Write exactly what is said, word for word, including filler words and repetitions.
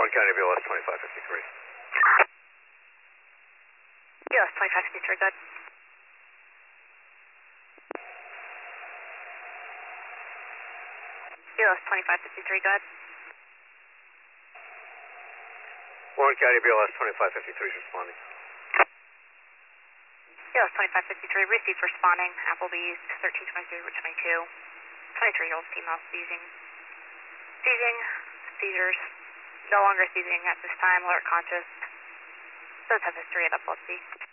Warren County B L S twenty-five fifty-three. B L S twenty-five fifty-three, good. B L S twenty-five fifty-three, good. Warren County B L S twenty-five fifty-three is responding. B L S twenty-five fifty-three, received responding, Applebee's, thirteen twenty-three, Route twenty-two. twenty-three-year-old female seizing. Seizing, seizures, no longer seizing at this time, alert conscious. Does have history of epilepsy.